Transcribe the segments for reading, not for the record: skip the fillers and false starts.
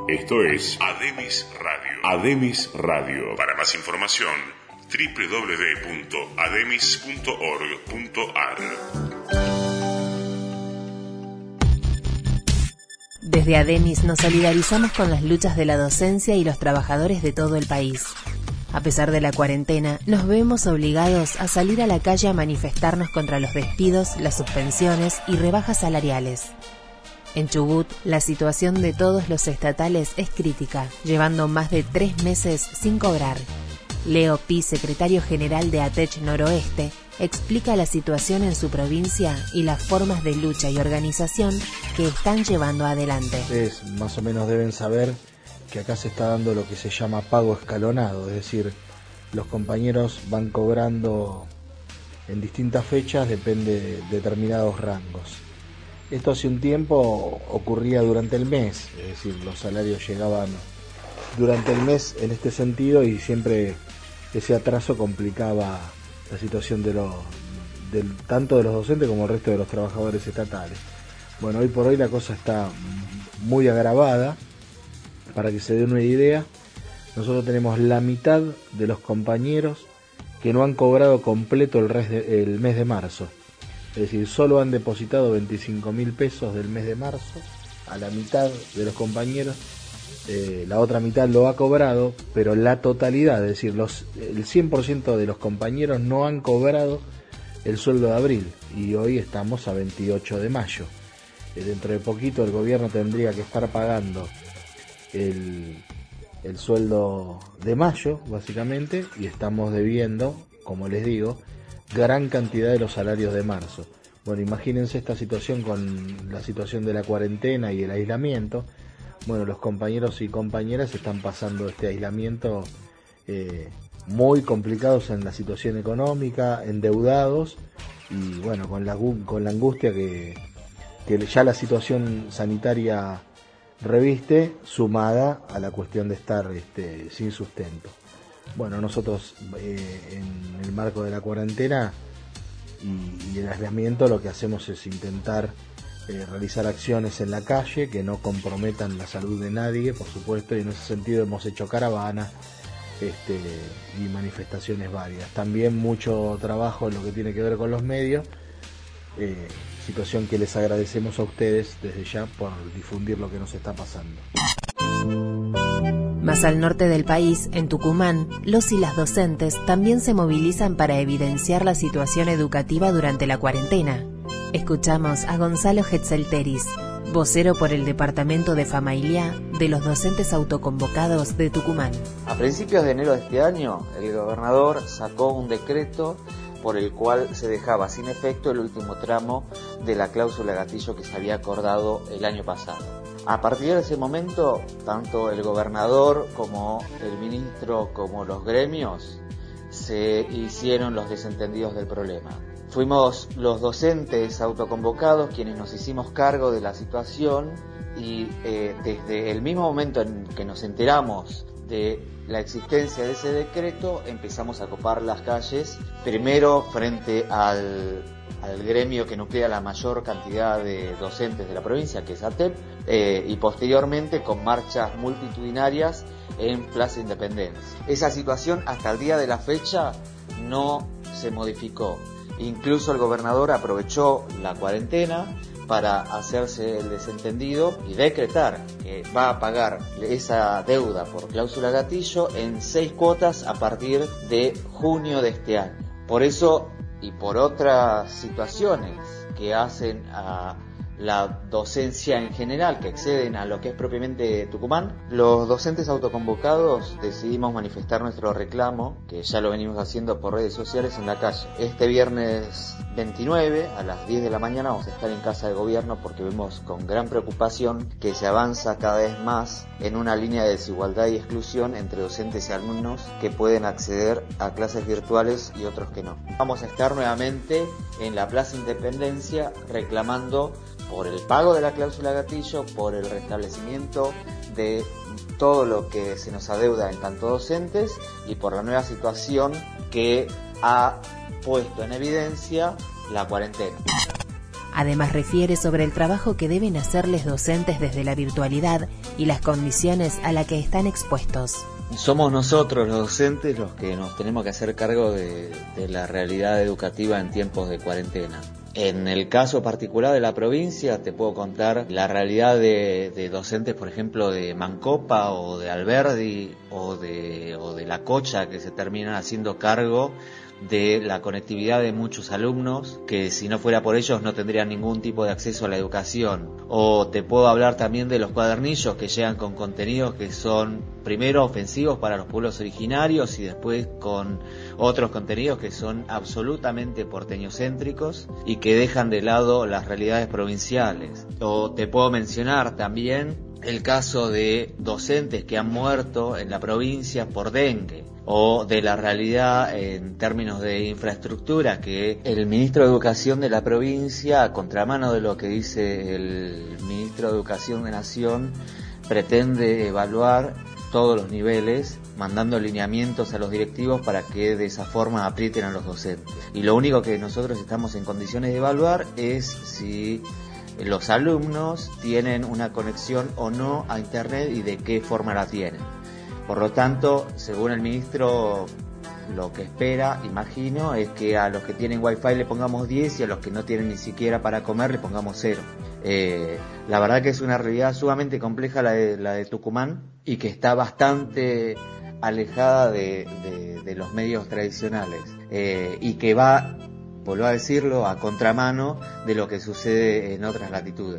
Esto es Ademis Radio. Ademis Radio. Para más información, www.ademis.org.ar. Desde Ademis nos solidarizamos con las luchas de la docencia y los trabajadores de todo el país. A pesar de la cuarentena, nos vemos obligados a salir a la calle a manifestarnos contra los despidos, las suspensiones y rebajas salariales. En Chubut, la situación de todos los estatales es crítica, llevando más de 3 meses sin cobrar. Leo Pi, secretario general de ATECH Noroeste, explica la situación en su provincia y las formas de lucha y organización que están llevando adelante. Ustedes más o menos deben saber que acá se está dando lo que se llama pago escalonado, es decir, los compañeros van cobrando en distintas fechas, depende de determinados rangos. Esto hace un tiempo ocurría durante el mes, es decir, los salarios llegaban durante el mes en este sentido y siempre ese atraso complicaba la situación tanto de los docentes como el resto de los trabajadores estatales. Bueno, hoy por hoy la cosa está muy agravada. Para que se den una idea, nosotros tenemos la mitad de los compañeros que no han cobrado completo el mes de marzo. Es decir, solo han depositado 25.000 pesos del mes de marzo a la mitad de los compañeros. La otra mitad lo ha cobrado, pero la totalidad, es decir, el 100% de los compañeros no han cobrado el sueldo de abril y hoy estamos a 28 de mayo. Dentro de poquito el gobierno tendría que estar pagando el sueldo de mayo, básicamente, y estamos debiendo, como les digo, gran cantidad de los salarios de marzo. Bueno, imagínense esta situación con la situación de la cuarentena y el aislamiento. Bueno, los compañeros y compañeras están pasando este aislamiento muy complicados en la situación económica, endeudados y bueno, con la angustia que ya la situación sanitaria reviste, sumada a la cuestión de estar sin sustento. Bueno, nosotros en el marco de la cuarentena y el aislamiento lo que hacemos es intentar realizar acciones en la calle que no comprometan la salud de nadie, por supuesto, y en ese sentido hemos hecho caravanas y manifestaciones varias. También mucho trabajo en lo que tiene que ver con los medios, situación que les agradecemos a ustedes desde ya por difundir lo que nos está pasando. Más al norte del país, en Tucumán, los y las docentes también se movilizan para evidenciar la situación educativa durante la cuarentena. Escuchamos a Gonzalo Hetzelteris, vocero por el departamento de Famaillá de los docentes autoconvocados de Tucumán. A principios de enero de este año, el gobernador sacó un decreto por el cual se dejaba sin efecto el último tramo de la cláusula gatillo que se había acordado el año pasado. A partir de ese momento, tanto el gobernador como el ministro como los gremios se hicieron los desentendidos del problema. Fuimos los docentes autoconvocados quienes nos hicimos cargo de la situación y desde el mismo momento en que nos enteramos de la existencia de ese decreto empezamos a copar las calles, primero frente al gremio que nuclea la mayor cantidad de docentes de la provincia, que es ATEP, y posteriormente con marchas multitudinarias en Plaza Independencia. Esa situación hasta el día de la fecha no se modificó. Incluso el gobernador aprovechó la cuarentena para hacerse el desentendido y decretar que va a pagar esa deuda por cláusula gatillo en 6 cuotas a partir de junio de este año. Por eso y por otras situaciones que hacen a la docencia en general, que exceden a lo que es propiamente Tucumán, los docentes autoconvocados decidimos manifestar nuestro reclamo, que ya lo venimos haciendo por redes sociales, en la calle. Este viernes 29 a las 10 de la mañana vamos a estar en Casa de Gobierno porque vemos con gran preocupación que se avanza cada vez más en una línea de desigualdad y exclusión entre docentes y alumnos que pueden acceder a clases virtuales y otros que no. Vamos a estar nuevamente en la Plaza Independencia reclamando por el pago de la cláusula gatillo, por el restablecimiento de todo lo que se nos adeuda en tanto docentes y por la nueva situación que ha puesto en evidencia la cuarentena. Además refiere sobre el trabajo que deben hacerles docentes desde la virtualidad y las condiciones a las que están expuestos. Somos nosotros los docentes los que nos tenemos que hacer cargo de la realidad educativa en tiempos de cuarentena. En el caso particular de la provincia te puedo contar la realidad de docentes, por ejemplo, de Mancopa o de Alberdi o de La Cocha, que se terminan haciendo cargo de la conectividad de muchos alumnos que si no fuera por ellos no tendrían ningún tipo de acceso a la educación. O te puedo hablar también de los cuadernillos que llegan con contenidos que son primero ofensivos para los pueblos originarios y después con otros contenidos que son absolutamente porteñocéntricos y que dejan de lado las realidades provinciales. O te puedo mencionar también el caso de docentes que han muerto en la provincia por dengue, o de la realidad en términos de infraestructura, que el ministro de Educación de la provincia, a contramano de lo que dice el ministro de Educación de Nación, pretende evaluar todos los niveles, mandando lineamientos a los directivos para que de esa forma aprieten a los docentes. Y lo único que nosotros estamos en condiciones de evaluar es si los alumnos tienen una conexión o no a Internet y de qué forma la tienen. Por lo tanto, según el ministro, lo que espera, imagino, es que a los que tienen Wi-Fi le pongamos 10 y a los que no tienen ni siquiera para comer le pongamos 0. La verdad que es una realidad sumamente compleja la de Tucumán y que está bastante alejada de los medios tradicionales y que va, vuelvo a decirlo, a contramano de lo que sucede en otras latitudes.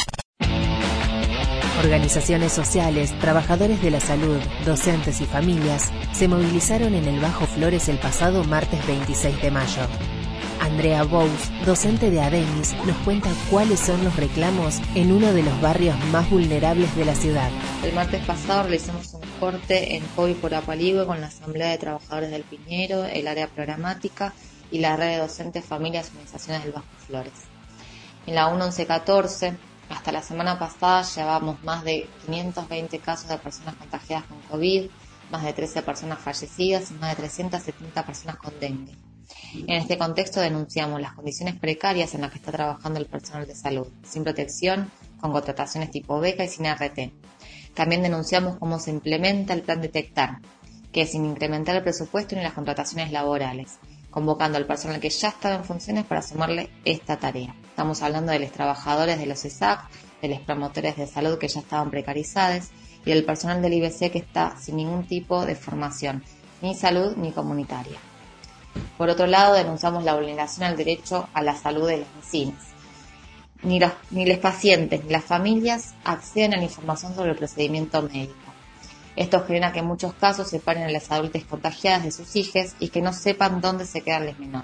Organizaciones sociales, trabajadores de la salud, docentes y familias se movilizaron en el Bajo Flores el pasado martes 26 de mayo. Andrea Bous, docente de ADEMIS, nos cuenta cuáles son los reclamos en uno de los barrios más vulnerables de la ciudad. El martes pasado realizamos un corte en Coy por Apaligüe con la Asamblea de Trabajadores del Piñero, el área programática y la red de docentes, familias y organizaciones del Bajo Flores. En la 1114, hasta la semana pasada llevábamos más de 520 casos de personas contagiadas con COVID, más de 13 personas fallecidas y más de 370 personas con dengue. En este contexto denunciamos las condiciones precarias en las que está trabajando el personal de salud, sin protección, con contrataciones tipo beca y sin RT. También denunciamos cómo se implementa el plan Detectar, que es sin incrementar el presupuesto ni las contrataciones laborales, convocando al personal que ya estaba en funciones para sumarle esta tarea. Estamos hablando de los trabajadores de los ESAC, de los promotores de salud que ya estaban precarizados y del personal del IBC que está sin ningún tipo de formación, ni salud ni comunitaria. Por otro lado, denunciamos la vulneración al derecho a la salud de los vecinos. Ni los pacientes ni las familias acceden a la información sobre el procedimiento médico. Esto genera que en muchos casos separen a las adultas contagiadas de sus hijos y que no sepan dónde se quedan los menores.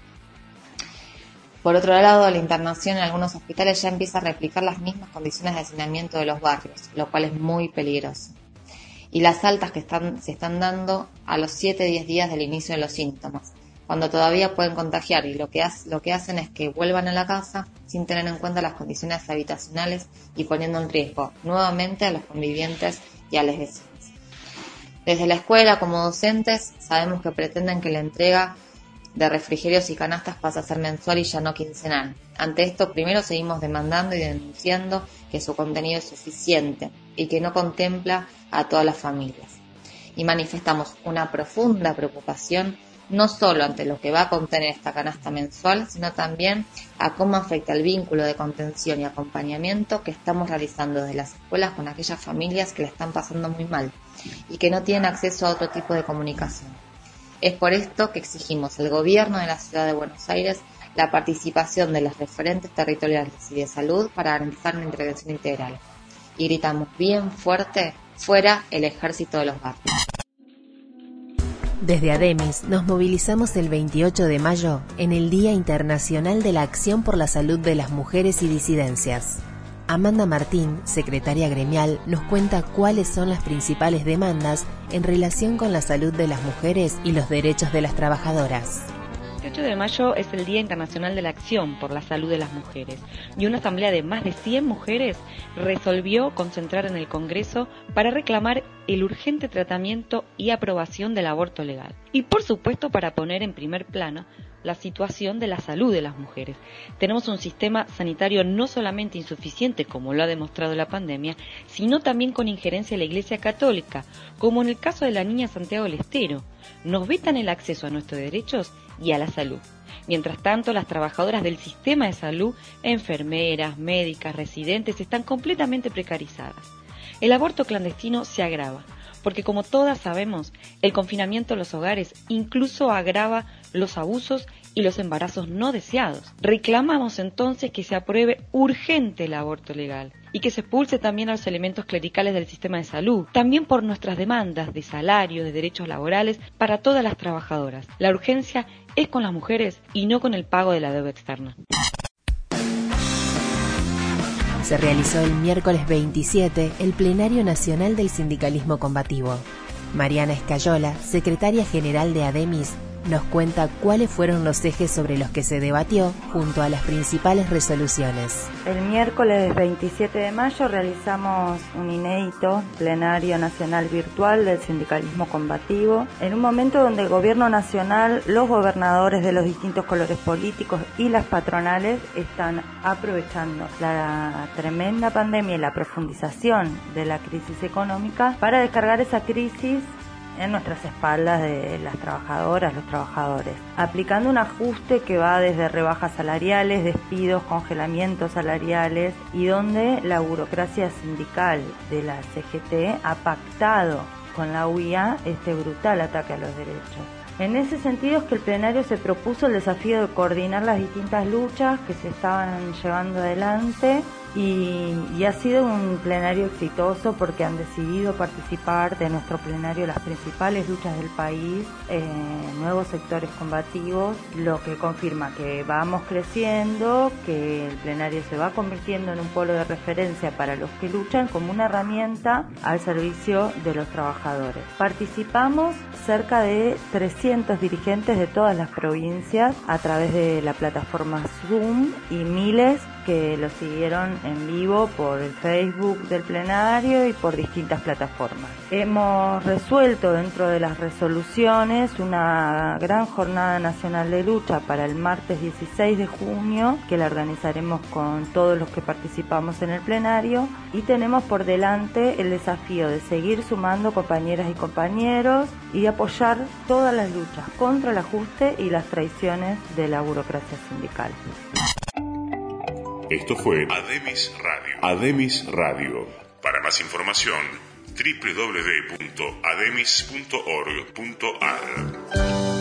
Por otro lado, la internación en algunos hospitales ya empieza a replicar las mismas condiciones de hacinamiento de los barrios, lo cual es muy peligroso. Y las altas que se están dando a los 7-10 días del inicio de los síntomas, cuando todavía pueden contagiar y lo que hacen es que vuelvan a la casa sin tener en cuenta las condiciones habitacionales y poniendo en riesgo nuevamente a los convivientes y a los vecinos. Desde la escuela, como docentes, sabemos que pretenden que la entrega de refrigerios y canastas pase a ser mensual y ya no quincenal. Ante esto, primero seguimos demandando y denunciando que su contenido es suficiente y que no contempla a todas las familias. Y manifestamos una profunda preocupación no solo ante lo que va a contener esta canasta mensual, sino también a cómo afecta el vínculo de contención y acompañamiento que estamos realizando desde las escuelas con aquellas familias que la están pasando muy mal y que no tienen acceso a otro tipo de comunicación. Es por esto que exigimos al gobierno de la ciudad de Buenos Aires la participación de los referentes territoriales y de salud para garantizar una intervención integral. Y gritamos bien fuerte, fuera el ejército de los barrios. Desde ADEMIS nos movilizamos el 28 de mayo en el Día Internacional de la Acción por la Salud de las Mujeres y Disidencias. Amanda Martín, secretaria gremial, nos cuenta cuáles son las principales demandas en relación con la salud de las mujeres y los derechos de las trabajadoras. 28 de mayo es el Día Internacional de la Acción por la Salud de las Mujeres y una asamblea de más de 100 mujeres resolvió concentrar en el Congreso para reclamar el urgente tratamiento y aprobación del aborto legal. Y por supuesto para poner en primer plano la situación de la salud de las mujeres. Tenemos un sistema sanitario no solamente insuficiente, como lo ha demostrado la pandemia, sino también con injerencia de la Iglesia Católica, como en el caso de la niña Santiago del Estero. Nos vetan el acceso a nuestros derechos y a la salud. Mientras tanto, las trabajadoras del sistema de salud, enfermeras, médicas, residentes, están completamente precarizadas. El aborto clandestino se agrava, porque como todas sabemos, el confinamiento en los hogares incluso agrava los abusos y los embarazos no deseados. Reclamamos entonces que se apruebe urgente el aborto legal y que se expulse también a los elementos clericales del sistema de salud, también por nuestras demandas de salario, de derechos laborales para todas las trabajadoras. La urgencia es con las mujeres y no con el pago de la deuda externa. Se realizó el miércoles 27 el Plenario Nacional del Sindicalismo Combativo. Mariana Escayola, secretaria general de ADEMIS, nos cuenta cuáles fueron los ejes sobre los que se debatió junto a las principales resoluciones. El miércoles 27 de mayo realizamos un inédito plenario nacional virtual del sindicalismo combativo, en un momento donde el gobierno nacional, los gobernadores de los distintos colores políticos y las patronales están aprovechando la tremenda pandemia y la profundización de la crisis económica para descargar esa crisis en nuestras espaldas de las trabajadoras, los trabajadores, aplicando un ajuste que va desde rebajas salariales, despidos, congelamientos salariales, y donde la burocracia sindical de la CGT ha pactado con la UIA este brutal ataque a los derechos. En ese sentido es que el plenario se propuso el desafío de coordinar las distintas luchas que se estaban llevando adelante y ha sido un plenario exitoso porque han decidido participar de nuestro plenario las principales luchas del país, nuevos sectores combativos, lo que confirma que vamos creciendo, que el plenario se va convirtiendo en un polo de referencia para los que luchan como una herramienta al servicio de los trabajadores. Participamos cerca de 300 dirigentes de todas las provincias a través de la plataforma Zoom y miles que lo siguieron en vivo por el Facebook del plenario y por distintas plataformas. Hemos resuelto dentro de las resoluciones una gran jornada nacional de lucha para el martes 16 de junio, que la organizaremos con todos los que participamos en el plenario, y tenemos por delante el desafío de seguir sumando compañeras y compañeros y de apoyar todas las luchas contra el ajuste y las traiciones de la burocracia sindical. Esto fue ADEMIS Radio. ADEMIS Radio. Para más información, www.ademis.org.ar.